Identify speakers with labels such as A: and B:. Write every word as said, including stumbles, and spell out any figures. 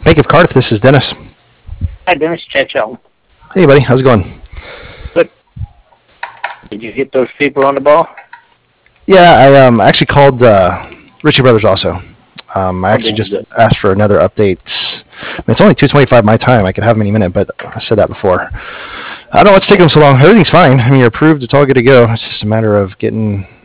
A: Bank of Cardiff, this is Dennis.
B: Hi, Dennis Chechel.
A: Hey, buddy. How's it going?
B: Good. Did you get those people on the ball?
A: Yeah, I um, actually called uh, Ritchie Brothers also. Um, I actually just asked for another update. I mean, it's only two twenty-five my time. I could have them any minute, but I said that before. I don't know what's taking them so long. Everything's fine. I mean, you're approved. It's all good to go. It's just a matter of getting